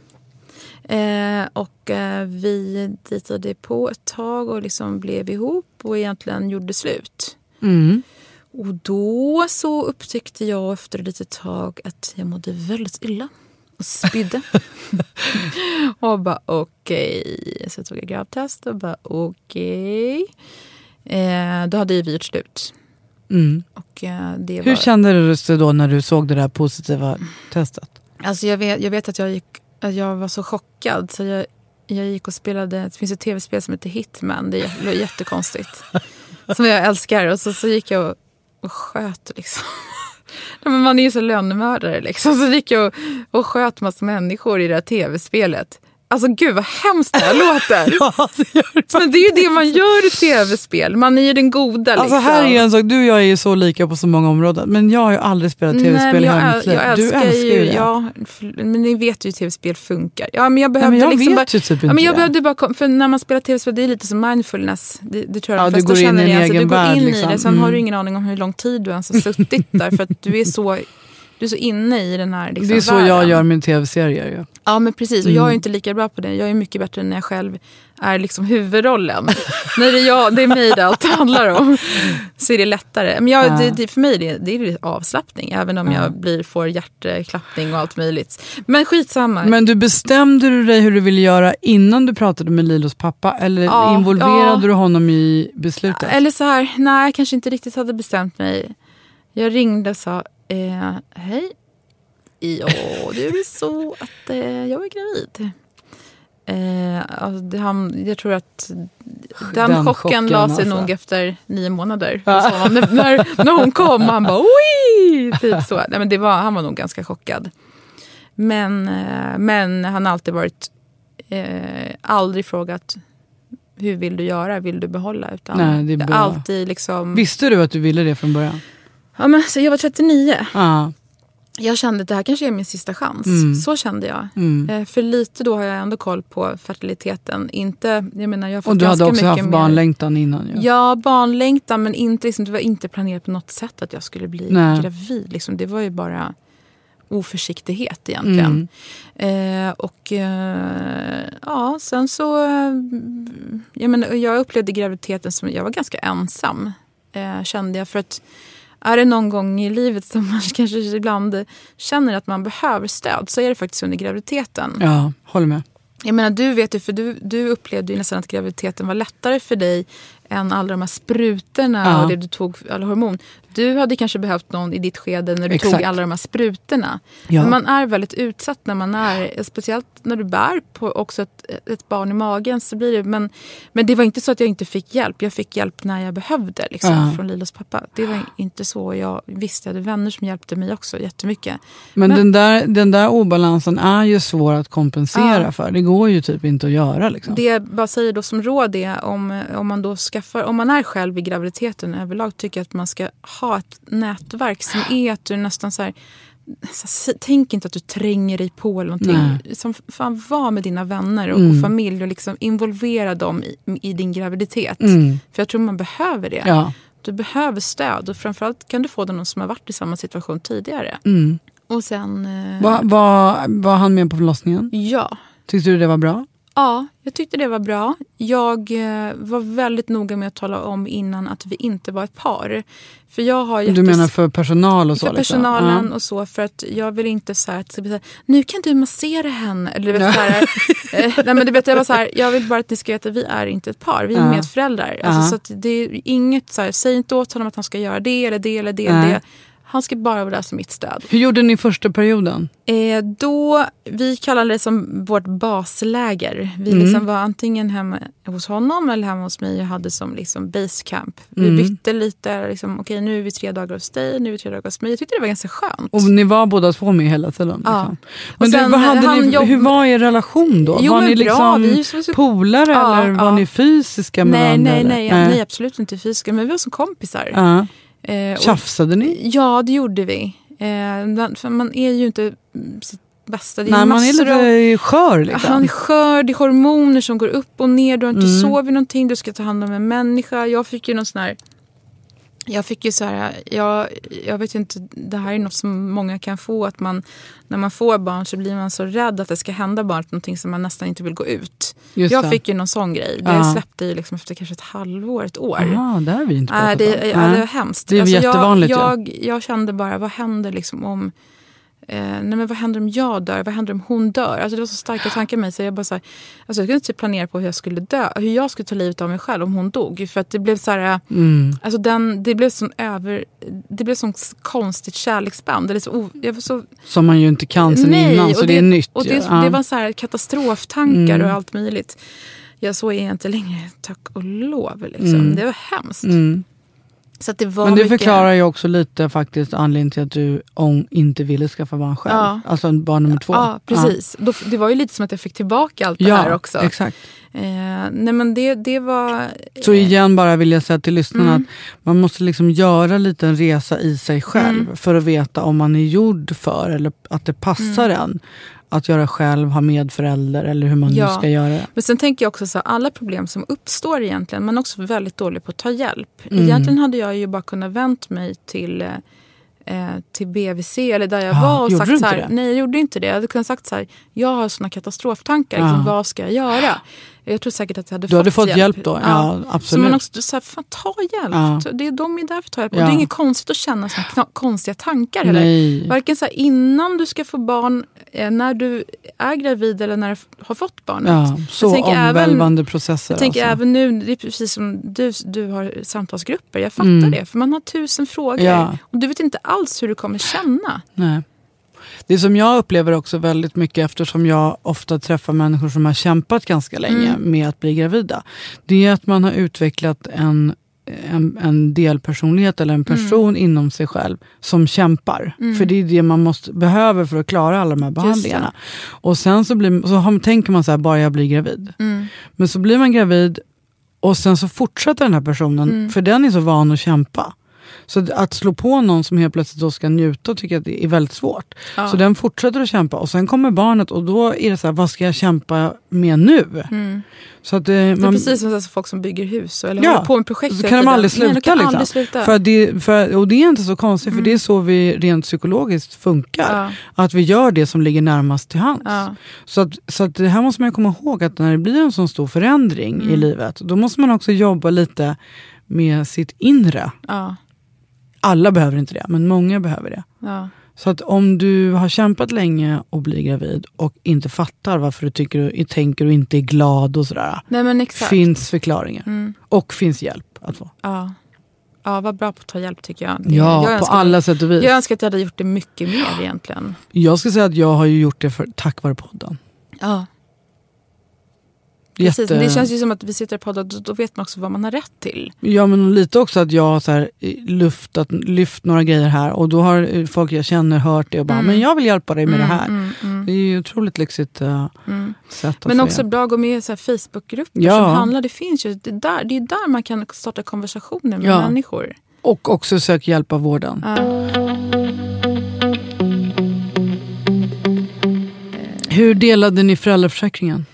Eh, och eh, vi dejtade på ett tag och liksom blev ihop och egentligen gjorde slut. Mm. Och då så upptäckte jag efter ett litet tag att jag mådde väldigt illa och spydde. och bara okej. Okay. Så jag tog ett gravtest och bara okej. Okay. Eh, då hade vi gjort slut. Mm. Och, eh, det var... Hur kände du dig då när du såg det där positiva testet? Alltså jag vet, jag vet att jag gick, att jag var så chockad så jag, jag gick och spelade, det finns ett tv-spel som heter Hitman, det är jättekonstigt. som jag älskar och så, så gick jag och, och sköt liksom. Men man är ju så lönnmördare liksom. Så gick jag och, och sköt massa människor i det här tv-spelet. Alltså gud vad hemskt det här låter. Ja, det gör det. Men det är ju det man gör i tv-spel. Man är ju den goda liksom. Alltså här är en sak, du och jag är ju så lika på så många områden. Men jag har ju aldrig spelat tv-spel i hela mitt liv. Jag Du älskar, älskar ju det. Ja, men ni vet ju hur tv-spel funkar. Ja, men jag behövde ja, men jag liksom vet bara, ju typ inte ja, men jag det. behövde bara, för när man spelar tv-spel, det är lite som mindfulness. Det, det tror jag Ja, de du flesta går in känner i din igen. Så egen du går värld, in liksom. i det, sen Mm. har du ingen aning om hur lång tid du ens har suttit där. För att du är så... Du är så inne i den här liksom, det är så världen. jag gör med tv-serier. Ja. Ja, men precis. Och Mm. jag är inte lika bra på det. Jag är mycket bättre när jag själv är liksom huvudrollen. När det är, jag, det är mig det allt handlar om. Så är det lättare. Men jag, Ja. det, det, för mig det, det är det avslappning. Även om Ja. jag blir, får hjärtklappning och allt möjligt. Men skitsamma. Men du bestämde du dig hur du ville göra innan du pratade med Lilos pappa? Eller Ja, involverade ja. du honom i beslutet? Eller så här, nej jag kanske inte riktigt hade bestämt mig. Jag ringde och sa, eh, hej. Ja, det är så att eh, jag är gravid. Eh, alltså, det, han, jag tror att den, Den chocken, chocken, la sig alltså. nog efter nio månader. Så, när, när, när hon kom, han bara oj! Typ så. Nej, men det var, han var nog ganska chockad. Men, eh, men han har alltid varit, eh, aldrig frågat hur vill du göra, vill du behålla? Utan Nej, det är bra. alltid liksom... Visste du att du ville det från början? Ja, men, så jag var trettionio. Ja. Jag kände att det här kanske är min sista chans. Mm. Så kände jag. Mm. Eh, för lite då har jag ändå koll på fertiliteten. Inte, jag menar, jag har fått Och du ganska hade också mycket haft mer- barnlängtan innan. Ja. Ja, barnlängtan, men inte, liksom, det var inte planerat på något sätt att jag skulle bli Nej. gravid. Liksom, det var ju bara oförsiktighet egentligen. Mm. Eh, och eh, ja, sen så... Eh, jag, menar, jag upplevde graviditeten som... Jag var ganska ensam, eh, kände jag. För att är det någon gång i livet som man kanske ibland känner att man behöver stöd, så är det faktiskt under graviditeten. Ja, håller med. Jag menar, du vet ju, för du, du upplevde ju nästan att graviditeten var lättare för dig än alla de här sprutorna Ja. och det du tog, alla hormon. Du hade kanske behövt någon i ditt skede när du Exakt. tog alla de här sprutorna. Ja. Men man är väldigt utsatt när man är, speciellt när du bär på också ett, ett barn i magen, så blir det, men, men det var inte så att jag inte fick hjälp. Jag fick hjälp när jag behövde liksom, Ja. från Lilos pappa. Det var inte så. Jag visste, jag hade vänner som hjälpte mig också jättemycket. Men, Men- den, där, den där obalansen är ju svår att kompensera Ja. för. Det går ju typ inte att göra. Liksom. Det jag bara säger då som råd är om, om man då skaffar, om man är själv i graviditeten överlag, tycker jag att man ska ha ett nätverk som är att du nästan så här, så, tänk inte att du tränger dig på eller någonting. Nej. Som fan, var med dina vänner och, Mm. och familj och liksom involvera dem i, i din graviditet. Mm. För jag tror man behöver det. Ja. Du behöver stöd och framförallt kan du få det någon som har varit i samma situation tidigare. Mm. Och sen... Eh, Var, var, var han med på förlossningen? ja. Tyckte du det var bra? Ja, jag tyckte det var bra. Jag eh, var väldigt noga med att tala om innan att vi inte var ett par. För jag har Du menar för personal och så? för liksom? personalen Ja. och så, för att jag vill inte så här, att det blir så här, nu kan du massera henne. Eller du vet, så här, eh, nej, men du vet, jag, var så här, jag vill bara att ni ska veta att vi är inte ett par, vi är Ja. medföräldrar. Alltså, Ja. så att det är inget så här, säg inte åt honom att han ska göra det eller det eller det. Eller Nej. det. Han ska bara vara där som mitt stöd. Hur gjorde ni första perioden? Eh, då, vi kallar det som vårt basläger. Vi Mm. liksom var antingen hemma hos honom eller hemma hos mig och hade som liksom basecamp. Vi Mm. bytte lite, liksom, okej nu är vi tre dagar hos dig, nu är vi tre dagar hos mig. Jag tyckte det var ganska skönt. Och ni var båda två med hela tiden? Ja. Liksom. Och Men du, sen, vad hade han ni, jobb- hur var er relation då? Jo, var men ni bra, liksom vi är ju så- så- polare Ja, eller var ja. ni fysiska med nej, varandra? nej, eller? nej, nej, absolut inte fysiska, men vi var som kompisar. Ja. Eh, och, Tjafsade ni? ja, det gjorde vi. Eh, för man är ju inte mm, sitt bästa. Det är Nej, man är massor av- lite skör liksom. Han är skör, det är hormoner som går upp och ner. Du har inte Mm. sovit någonting, du ska ta hand om en människa. Jag fick ju någon sån här... Jag fick ju så här... Jag, jag vet inte, det här är något som många kan få. Att man, när man får barn så blir man så rädd att det ska hända barnet någonting som man nästan inte vill gå ut. Just Jag det. fick ju någon sån grej. Det Ja. släppte ju liksom efter kanske ett halvår, ett år. Jaha, det har vi inte Nej, pratat det, om. ja, det var hemskt. Det är jättevanligt, ja. jag, jag, jag kände bara, vad händer liksom om... Eh, nej men vad händer om jag dör? Vad händer om hon dör? Alltså det var så starka tankar i mig så jag bara så här, alltså jag kunde inte planera på hur jag skulle dö, hur jag skulle ta livet av mig själv om hon dog, för att det blev så här, Mm. alltså den, det blev sån över, det blev sån konstigt kärleksband, eller så, o- jag var så Som man ju inte kan sen nej, innan, så och det, är nytt. och det, ju. Ja. det var så här katastroftankar Mm. och allt möjligt. Jag så är jag inte längre, tack och lov liksom. Mm. Det var hemskt. Mm. Så att det var Men det mycket... förklarar ju också lite faktiskt anledningen till att du om, inte ville skaffa barn själv. Ja. Alltså barn nummer två. Ja, precis. Ja. Då, det var ju lite som att jag fick tillbaka allt det ja, här också. Exakt. Eh, nej men det, det var... Eh... Så igen bara vill jag säga till lyssnarna Mm. att man måste liksom göra lite en resa i sig själv Mm. för att veta om man är gjord för eller att det passar Mm. en att göra själv, ha medförälder eller hur man Ja. nu ska göra det. Men sen tänker jag också så här, alla problem som uppstår egentligen, man är också väldigt dålig på att ta hjälp. Mm. Egentligen hade jag ju bara kunnat vänt mig till, eh, till B V C eller där jag Ja, var och gjorde sagt du så inte här, det? nej jag gjorde inte det. Jag hade kunnat sagt så här, jag har såna katastroftankar, Ja. liksom, vad ska jag göra? Jag tror säkert att jag hade Du fått hade fått hjälp, hjälp då? Ja, Ja. absolut. Så man också så här, fan, ta hjälp. Ja. Det är de är där för att ta hjälp. Ja. Och det är inget konstigt att känna såna kna- konstiga tankar heller. Nej. Varken så här, innan du ska få barn, eh, när du är gravid eller när du har fått barnet. Ja, så tänker omvälvande även, processer. Jag tänker alltså. även nu, det är precis som du, du har samtalsgrupper. Jag fattar Mm. det, för man har tusen frågor. Ja. Och du vet inte alls hur du kommer känna. Nej. Det som jag upplever också väldigt mycket, eftersom jag ofta träffar människor som har kämpat ganska länge Mm. med att bli gravida, det är att man har utvecklat en, en, en delpersonlighet eller en person Mm. inom sig själv som kämpar. Mm. För det är det man måste, behöver för att klara alla de här behandlingarna. Och sen så, blir, så har, tänker man så här, bara jag blir gravid. Mm. Men så blir man gravid och sen så fortsätter den här personen, Mm. för den är så van att kämpa. Så att slå på någon som helt plötsligt då ska njuta tycker jag att det är väldigt svårt. Ja. Så den fortsätter att kämpa och sen kommer barnet och då är det så här, vad ska jag kämpa med nu? Mm. Så att, eh, Det är man, precis som så folk som bygger hus eller Ja, håller på med projekt. så kan de aldrig sluta. Nej, de kan liksom. aldrig sluta. För det, för, och det är inte så konstigt, Mm. för det är så vi rent psykologiskt funkar. Ja. Att vi gör det som ligger närmast till hands. Ja. Så, att, så att det här måste man komma ihåg, att när det blir en sån stor förändring Mm. i livet, då måste man också jobba lite med sitt inre. Ja. Alla behöver inte det, men många behöver det. Ja. Så att om du har kämpat länge och blir gravid och inte fattar varför du tycker och tänker och inte är glad och sådär. Nej, men exakt. Finns förklaringar. Mm. Och finns hjälp att få. Ja. Ja, vad bra på att ta hjälp tycker jag. Det- Ja, jag på önskar, alla sätt och vis. Jag önskar att jag hade gjort det mycket mer egentligen. Jag ska säga att jag har ju gjort det för, tack vare podden. Ja. Precis, Jätte... men det känns ju som att vi sitter på poddar, då, då vet man också vad man har rätt till. Ja, men lite också att jag har så här, luftat, lyft några grejer här och då har folk jag känner hört det och bara, Mm. men jag vill hjälpa dig med Mm, det här. mm, mm. Det är ju otroligt lyxigt uh, Mm. sätt att Men få också hjälp. bra att gå med i så här Facebookgrupper Ja. som handlar, det finns ju, det, där, det är där man kan starta konversationer med Ja. människor. Och också sök hjälp av vården. Ja. Hur delade ni föräldraförsäkringen?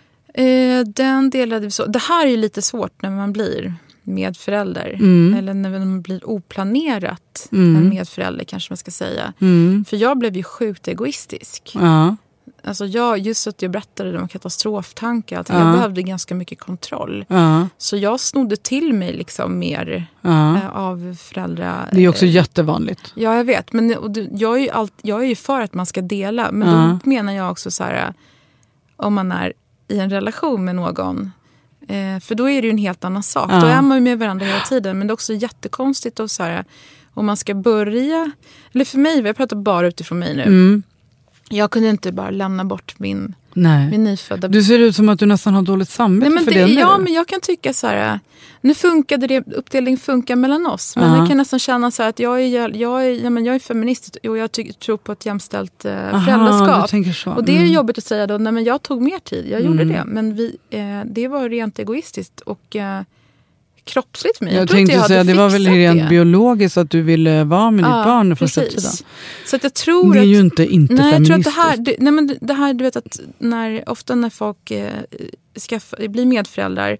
Eh, den delade vi så. Det här är ju lite svårt när man blir medförälder. Mm. Eller när man blir oplanerat Mm. en medförälder kanske man ska säga. Mm. För jag blev ju sjukt egoistisk. Ja. Alltså jag, just att jag berättade om katastroftankar. Att Ja. jag behövde ganska mycket kontroll. Ja. Så jag snodde till mig liksom mer Ja. eh, av föräldrar. Det är också jättevanligt. Ja, jag vet. Men och du, jag, är ju allt, jag är ju för att man ska dela. Men Ja. då menar jag också så här, om man är i en relation med någon. Eh, för då är det ju en helt annan sak. Ja. Då är man ju med varandra hela tiden. Men det är också jättekonstigt att så här, om man ska börja. Eller för mig, jag pratar bara utifrån mig nu. Mm. Jag kunde inte bara lämna bort min, Nej. min nyfödda. Du ser ut som att du nästan har dåligt samvete Nej, men för det, det nu. ja, men jag kan tycka så här. Nu funkade det, uppdelning funkar mellan oss. Men Ja. jag kan nästan känna så här att jag är, jag är, ja, men jag är feminist och jag ty, tror på ett jämställt eh, Aha, föräldraskap. du tänker så. Och det är Mm. jobbigt att säga då, nej men jag tog mer tid, jag gjorde Mm. det. Men vi, eh, det var rent egoistiskt och eh, kroppsligt för mig. Jag, tror tänkte inte jag säga, hade det var väl fixat rent det. biologiskt att du ville vara med Ja, ditt barn den första precis. tiden. Så att jag tror Det är att, ju inte, inte nej, jag tror att feministiskt. det här, det, nej men det här, du vet att när, ofta när folk eh, skaff, blir medföräldrar,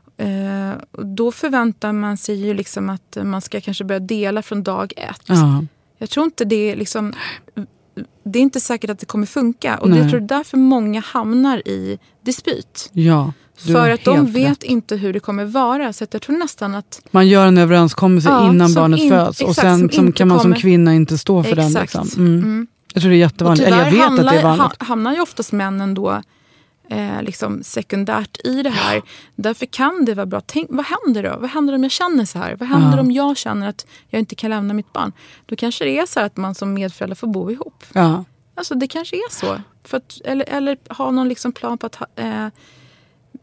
eh, då förväntar man sig ju liksom att man ska kanske börja dela från dag ett. Ja. Jag tror inte det är liksom, det är inte säkert att det kommer funka. Och Nej. jag tror därför många hamnar i dispyt. Ja, du För har att de helt vet rätt. inte hur det kommer vara. Så att jag tror nästan att... Man gör en överenskommelse Ja, innan som barnet in- föds. Och exakt, sen som som inte kan man som kommer- kvinna inte stå för den. Exakt. Liksom. Mm. Mm. Jag tror det är Och jättevanligt. Eller jag tyvärr vet att det är hamnar, vanligt. ha, hamnar ju oftast männen då eh, liksom sekundärt i det här. Därför kan det vara bra. Tänk, vad händer då? Vad händer om jag känner så här? Vad händer Ja. om jag känner att jag inte kan lämna mitt barn? Då kanske det är så här att man som medförälder får bo ihop. Ja. Alltså det kanske är så. För att, eller, eller ha någon liksom plan på att ha, eh,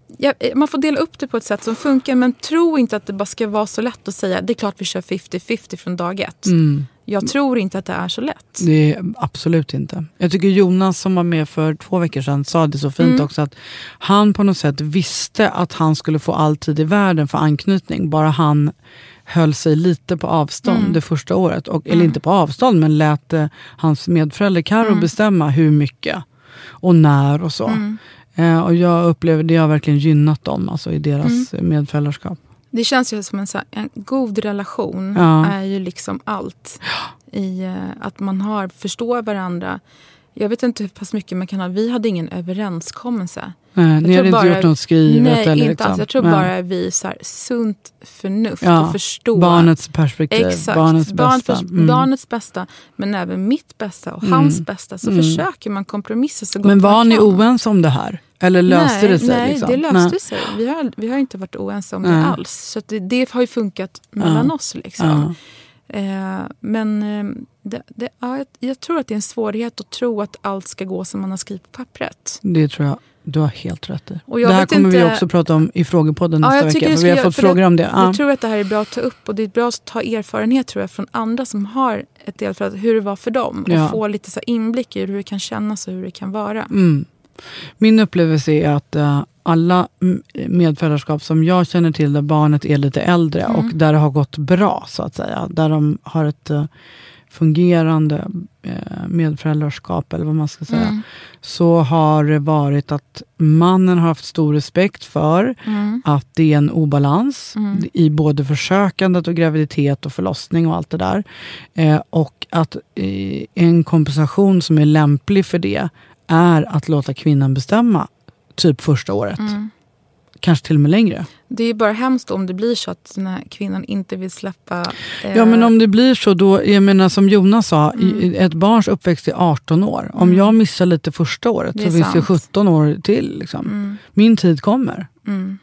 Ja, man får dela upp det på ett sätt som funkar, men tro inte att det bara ska vara så lätt att säga det är klart vi kör femtio femtio från dag ett. Mm. Jag tror inte att det är så lätt. Det är absolut inte. Jag tycker Jonas som var med för två veckor sedan sa det så fint mm. också att han på något sätt visste att han skulle få all tid i världen för anknytning. Bara han höll sig lite på avstånd mm. det första året. Och, eller mm. inte på avstånd, men lät eh, hans medförälder Karo mm. bestämma hur mycket och när och så. Mm. Eh, och jag upplever det har verkligen gynnat dem alltså i deras mm. medföräldraskap. Det känns ju som en, så här, en god relation ja. är ju liksom allt i uh, att man har förstår varandra. Jag vet inte hur pass mycket man kan ha. Vi hade ingen överenskommelse. Nej, ni hade inte gjort något skrivet? Nej, eller inte liksom. alls. Jag tror nej. bara vi så här, sunt förnuft ja, och förstå. Barnets perspektiv, Exakt, barnets barnets bästa. Mm. Barnets bästa, men även mitt bästa och mm. hans bästa. Så mm. försöker man kompromissa så gott men var man ni kan. oense om det här? Eller löste nej, det sig? Nej, liksom? det löste nej. sig. Vi har, vi har inte varit oense om nej. det alls. Så att det, det har ju funkat mellan ja. oss. Liksom. Ja. Eh, men eh, det, det, ja, jag, jag tror att det är en svårighet att tro att allt ska gå som man har skrivit på pappret. Det tror jag. Du har helt rätt i. Och jag det här vet kommer inte... vi också prata om i frågepodden ja, nästa vecka. För ska, vi har fått frågor det, om det. Jag ja. tror att det här är bra att ta upp. Och det är bra att ta erfarenhet tror jag, från andra som har ett del för att, hur det var för dem. Ja. Och få lite så inblick i hur det kan kännas och hur det kan vara. Mm. Min upplevelse är att uh, alla medföräldraskap som jag känner till där barnet är lite äldre mm. och där det har gått bra så att säga. Där de har ett uh, fungerande uh, medföräldraskap eller vad man ska säga. Mm. Så har det varit att mannen har haft stor respekt för mm. att det är en obalans mm. i både försökandet och graviditet och förlossning och allt det där. Uh, och att uh, en kompensation som är lämplig för det är att låta kvinnan bestämma typ första året. Mm. Kanske till och med längre. Det är bara hemskt om det blir så att den här kvinnan inte vill släppa... Eh... Ja, men om det blir så då, jag menar som Jonas sa, mm. ett barns uppväxt är arton år. Om mm. jag missar lite första året så finns det sjutton år till. Liksom. Mm. Min tid kommer. Mm.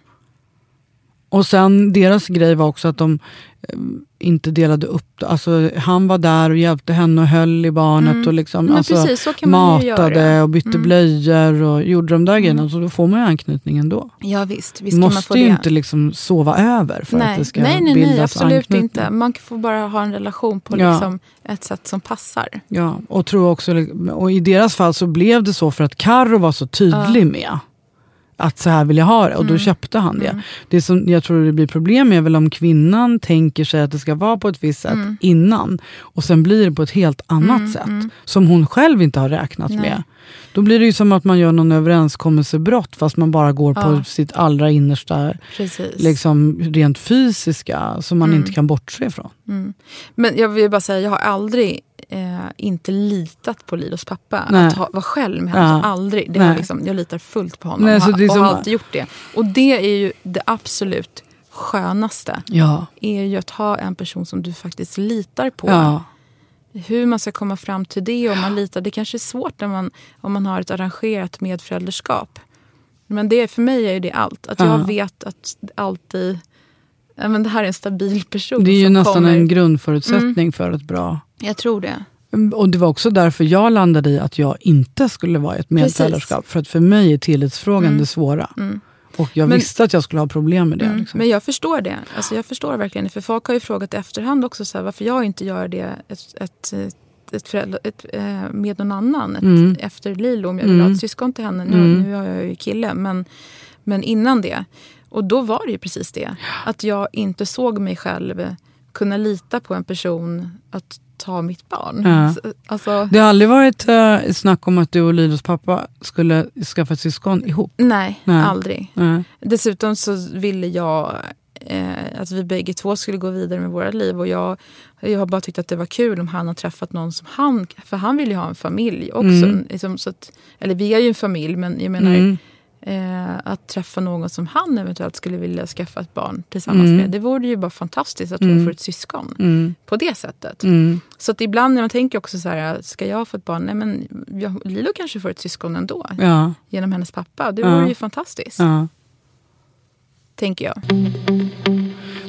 Och sen deras grej var också att de eh, inte delade upp. Alltså han var där och hjälpte henne och höll i barnet mm. och liksom alltså, precis, så kan man matade och bytte mm. blöjor och gjorde de där mm. grejerna. Så då får man ju anknytning ändå. Ja visst, visst måste kan man få ju det. inte liksom sova över för nej. att det ska nej, nej, bildas nej, absolut anknytning. inte. Man får bara ha en relation på ja. liksom ett sätt som passar. Ja, och tror också och i deras fall så blev det så för att Karo var så tydlig ja. med att så här vill jag ha det. Och då mm. köpte han det. Mm. Det som jag tror det blir problem är väl om kvinnan tänker sig att det ska vara på ett visst sätt mm. innan. Och sen blir det på ett helt annat mm. sätt. Mm. Som hon själv inte har räknat Nej. med. Då blir det ju som att man gör någon överenskommelsebrott fast man bara går ja. på sitt allra innersta liksom, rent fysiska som man mm. inte kan bortse ifrån. Mm. Men jag vill bara säga, jag har aldrig eh, inte litat på Lilos pappa. Nej. Att ha, vara själv med honom. Ja. Aldrig. Det har liksom, jag litar fullt på honom. Nej, och, så det är och som... har alltid gjort det. Och det är ju det absolut skönaste. Ja. Är ju att ha en person som du faktiskt litar på. Ja. Hur man ska komma fram till det och man litar. Det kanske är svårt när man, om man har ett arrangerat medförälderskap. Men det, för mig är det allt. Att jag ja. vet att alltid... Ja, men det här är en stabil person. Det är ju som nästan kommer. en grundförutsättning mm. för ett bra... Jag tror det. Och det var också därför jag landade i att jag inte skulle vara i ett medföräldraskap. För att för mig är tillitsfrågan mm. det svåra. Mm. Och jag men, visste att jag skulle ha problem med det. Mm, liksom. Men jag förstår det. Alltså jag förstår verkligen det. För folk har ju frågat i efterhand också så här, varför jag inte gör det ett, ett, ett föräldrar, ett, med någon annan. Ett, mm. Efter Lilo, om jag vill mm. ha ett syskon till henne. Nu, mm. nu har jag ju kille. Men, men innan det. Och då var det ju precis det. Att jag inte såg mig själv kunna lita på en person att ta mitt barn. Ja. Alltså, det har aldrig varit uh, snack om att du och Lilos pappa skulle skaffa ett syskon ihop? Nej, nej. aldrig. Nej. Dessutom så ville jag eh, att vi bägge två skulle gå vidare med våra liv. Och jag, jag har bara tyckt att det var kul om han har träffat någon som han... För han vill ju ha en familj också. Mm. Liksom, så att, eller vi är ju en familj, men jag menar... Mm. Eh, att träffa någon som han eventuellt skulle vilja skaffa ett barn tillsammans mm. med. Det vore ju bara fantastiskt att hon mm. får ett syskon mm. på det sättet. Mm. Så att ibland när man tänker också så här, ska jag få ett barn? Nej, men jag, Lilo kanske får ett syskon ändå. Ja. Genom hennes pappa. Det vore ja. ju fantastiskt. Ja. Tänker jag.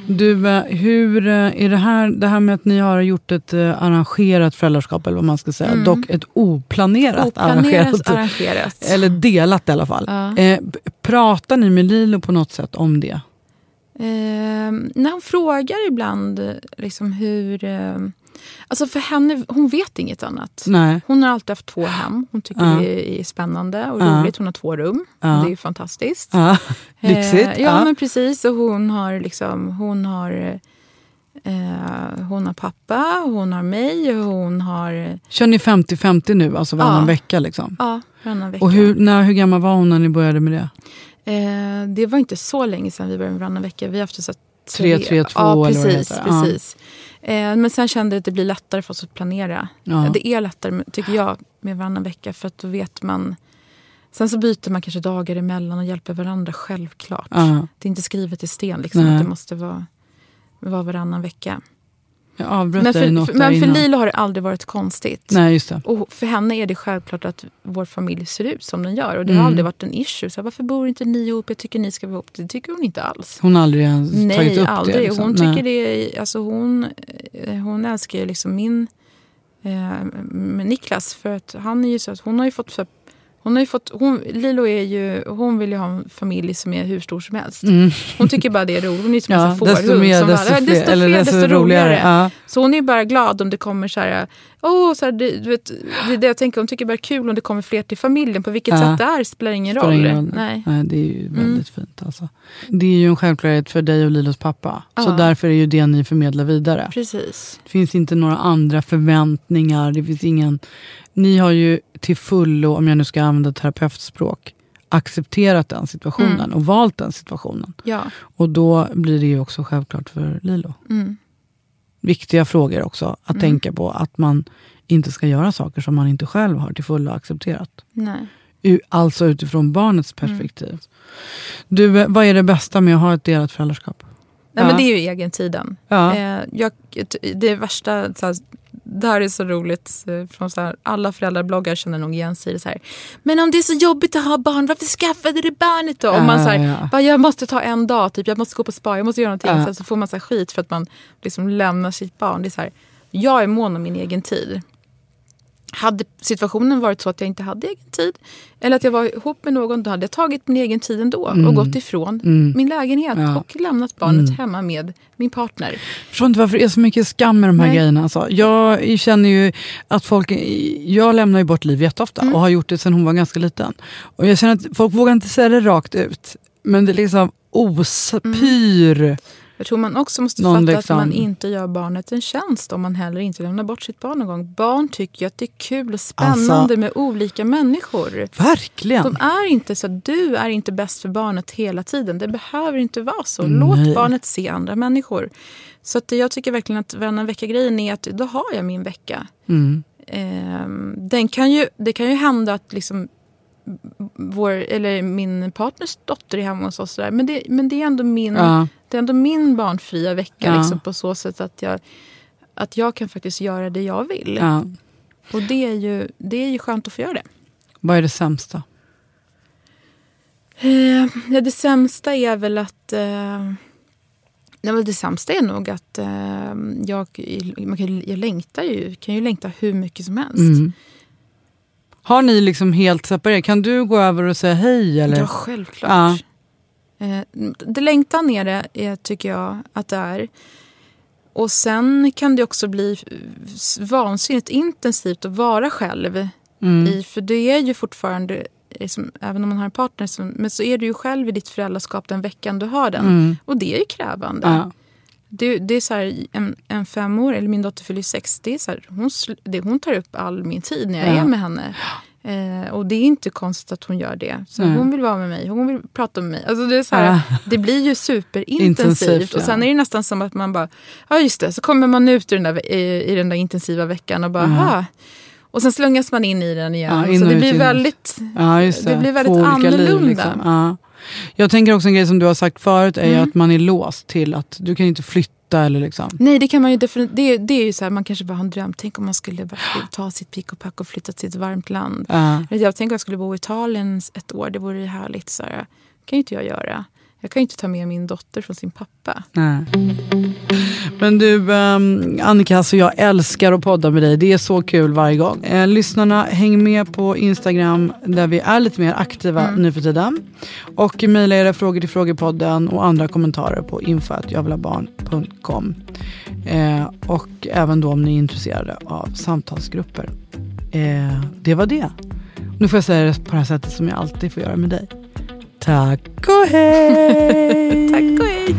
Du, hur är det här, det här med att ni har gjort ett arrangerat föräldraskap, eller vad man ska säga, mm. dock ett oplanerat, oplanerat arrangerat, arrangerat. Eller delat i alla fall. Ja. Eh, pratar ni med Lilo på något sätt om det? Eh, när hon frågar ibland liksom hur... Eh, alltså för henne, hon vet inget annat. Nej. Hon har alltid haft två hem. Hon tycker ja. det är spännande och ja. roligt. Hon har två rum. Ja. Det är ju fantastiskt. Ja. Lyxigt. Eh, ja, ja, men precis. Och hon har liksom... Hon har... Eh, hon har pappa, hon har mig och hon har... Kör ni femtio femtio nu, alltså varannan ja. vecka liksom? Ja, varannan vecka. Och hur, när, hur gammal var hon när ni började med det? Eh, det var inte så länge sedan vi började med varannan vecka. Vi har haft så tre, tre, två ja, eller precis, vad det precis. Ja. Eh, men sen kände jag att det blir lättare för oss att planera. Ja. Det är lättare, tycker jag, med varannan vecka för att då vet man... Sen så byter man kanske dagar emellan och hjälper varandra, självklart. Ja. Det är inte skrivet i sten liksom, att det måste vara... var varannan vecka. Jag men för, för, men för Lilo har det aldrig varit konstigt. Nej, just det. Och för henne är det självklart att vår familj ser ut som den gör. Och det har mm. aldrig varit en issue. Så varför bor inte ni ihop? Jag tycker ni ska vara ihop. Det tycker hon inte alls. Hon har aldrig ens Nej, tagit upp aldrig. det. Liksom. Hon tycker det är, alltså hon, hon älskar ju liksom min eh, med Niklas. För att han är ju så att hon har ju fått för Hon har ju fått, hon, Lilo är ju, hon vill ju ha en familj som är hur stor som helst. Mm. Hon tycker bara det är roligt. Hon är som ja, en fårhund. Desto mer, som desto, bara, fler, desto fler, eller desto, desto roligare. roligare. Ja. Så hon är bara glad om det kommer så här, åh, så här, det, du vet, det är det jag tänker, hon tycker bara kul om det kommer fler till familjen. På vilket ja. sätt det är spelar ingen spelar roll. Ingen roll. Nej. Nej, det är ju väldigt mm. fint alltså. Det är ju en självklarhet för dig och Lilos pappa. Ja. Så därför är ju det ni förmedlar vidare. Precis. Det finns inte några andra förväntningar. Det finns ingen... Ni har ju till fullo, om jag nu ska använda terapeutspråk, accepterat den situationen mm. och valt den situationen. Ja. Och då blir det ju också självklart för Lilo. Mm. Viktiga frågor också att mm. tänka på, att man inte ska göra saker som man inte själv har till fullo accepterat. Nej. Alltså utifrån barnets perspektiv. Mm. Du, vad är det bästa med att ha ett delat föräldraskap? Nej, ja. men det är ju egentiden. Ja. Eh, jag, det värsta... Så här, det här är så roligt. Från så här, alla föräldrabloggar känner nog igen sig så här. Men om det är så jobbigt att ha barn, varför skaffade du barnet då? Om man så här, ja. bara, jag måste ta en dag, typ, jag måste gå på spa, jag måste göra någonting. Ja. Så, så får man så här skit för att man liksom lämnar sitt barn. Det är så här, jag är mån om min egen tid. Hade situationen varit så att jag inte hade egen tid, eller att jag var ihop med någon, då hade jag tagit min egen tid ändå mm. och gått ifrån mm. min lägenhet ja. och lämnat barnet mm. hemma med min partner. Jag förstår inte varför det är så mycket skam med de här Nej. grejerna. Alltså. Jag känner ju att folk, jag lämnar ju bort Liv jätteofta mm. och har gjort det sedan hon var ganska liten. Och jag känner att folk vågar inte säga det rakt ut, men det är liksom ospyr. Mm. Jag tror man också måste Någon fatta liksom... att man inte gör barnet en tjänst om man heller inte lämnar bort sitt barn någon gång. Barn tycker att det är kul och spännande alltså, med olika människor. Verkligen. De är inte så att du är inte bäst för barnet hela tiden. Det behöver inte vara så. Låt Nej. barnet se andra människor. Så att jag tycker verkligen att varannan vecka-grejen är att då har jag min vecka. Mm. Ehm, den kan ju, det kan ju hända att liksom vår, eller min partners dotter är hemma hos oss där. Men det, men det är ändå min ja. det är ändå min barnfria vecka ja. liksom, på så sätt att jag, att jag kan faktiskt göra det jag vill. Ja. Och det är ju det är ju skönt att få göra det. Vad är det sämsta? Eh, ja, det sämsta är väl att eh, det, det sämsta är nog att eh, jag, man kan, jag längtar ju kan ju längta hur mycket som helst. Mm. Har ni liksom helt separerat? Kan du gå över och säga hej? Eller? Ja, självklart. Ja. Eh, det längtan är det, är, tycker jag, att det är. Och sen kan det också bli vansinnigt intensivt att vara själv. Mm. I, för det är ju fortfarande, liksom, även om man har en partner, som, men så är du ju själv i ditt föräldraskap den veckan du har den. Mm. Och det är ju krävande. Ja. Det, det är så här, en, en fem år, eller min dotter fyller sex, det är så här, hon, det, hon tar upp all min tid när jag ja. är med henne. Eh, och det är inte konstigt att hon gör det. Så mm. hon vill vara med mig, hon vill prata med mig. Alltså det, är så här, ja. det blir ju superintensivt. Ja. Och sen är det nästan som att man bara, ja just det, så kommer man ut i den där, i, i den där intensiva veckan och bara, mm. ha. Och sen slungas man in i den igen. Ja, så det blir väldigt, ja, just det. det blir väldigt annorlunda. Liv, liksom. Ja. Jag tänker också en grej som du har sagt förut är mm. att man är låst till att du kan inte flytta eller liksom. Nej, det kan man ju definitivt. Det, det är ju så här, man kanske bara har en dröm. Tänk om man skulle bara ta sitt pick och pack och flytta till ett varmt land. Uh. Jag tänker att jag skulle bo i Italien ett år. Det vore ju härligt. Så här. Det kan ju inte jag göra. Jag kan ju inte ta med min dotter från sin pappa. Nej. Men du, um, Annika, alltså jag älskar att podda med dig. Det är så kul varje gång. Eh, lyssnarna, häng med på Instagram där vi är lite mer aktiva mm. nu för tiden. Och mejla era frågor till Frågepodden och andra kommentarer på info at javlabarn punkt com. Eh, och även då om ni är intresserade av samtalsgrupper. Eh, det var det. Nu får jag säga det på det här sättet som jag alltid får göra med dig. Tack och hej! Tack och hej!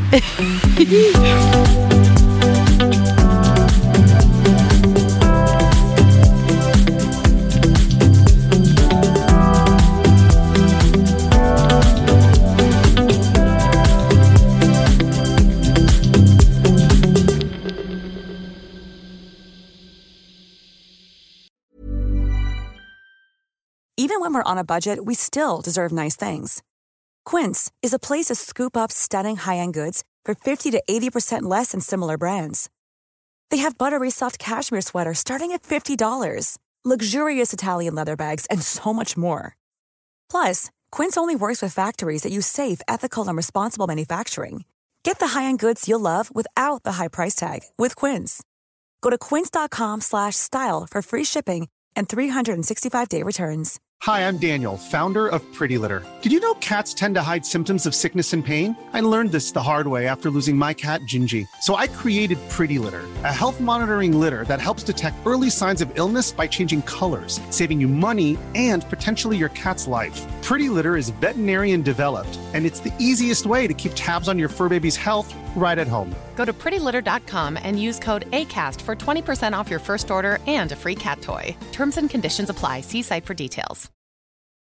Even when we're on a budget, we still deserve nice things. Quince is a place to scoop up stunning high-end goods for fifty to eighty percent less than similar brands. They have buttery soft cashmere sweaters starting at fifty dollars, luxurious Italian leather bags, and so much more. Plus, Quince only works with factories that use safe, ethical, and responsible manufacturing. Get the high-end goods you'll love without the high price tag with Quince. Go to quince.com slash style for free shipping and three sixty-five day returns. Hi, I'm Daniel, founder of Pretty Litter. Did you know cats tend to hide symptoms of sickness and pain? I learned this the hard way after losing my cat, Gingy. So I created Pretty Litter, a health monitoring litter that helps detect early signs of illness by changing colors, saving you money and potentially your cat's life. Pretty Litter is veterinarian developed, and it's the easiest way to keep tabs on your fur baby's health right at home. Go to pretty litter dot com and use code ACAST for twenty percent off your first order and a free cat toy. Terms and conditions apply. See site for details.